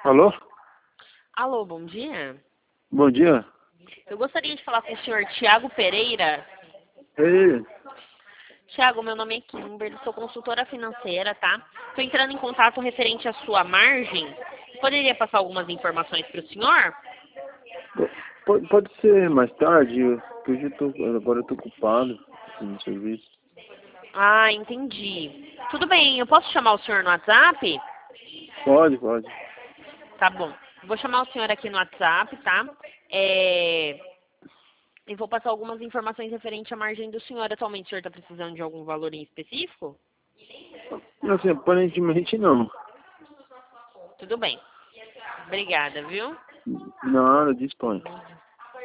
Alô? Alô, bom dia. Bom dia. Eu gostaria de falar com o senhor Tiago Pereira. Ei, Tiago, meu nome é Kimberly, sou consultora financeira, tá? Estou entrando em contato referente à sua margem. Poderia passar algumas informações para o senhor? pode ser mais tarde, que agora eu tô ocupado no serviço. Ah, entendi. Tudo bem, eu posso chamar o senhor no WhatsApp? Pode. Tá bom. Vou chamar o senhor aqui no WhatsApp, tá? E vou passar algumas informações referente à margem do senhor. Atualmente o senhor está precisando de algum valor em específico? Assim, aparentemente não. Tudo bem. Obrigada, viu? Nada, dispõe.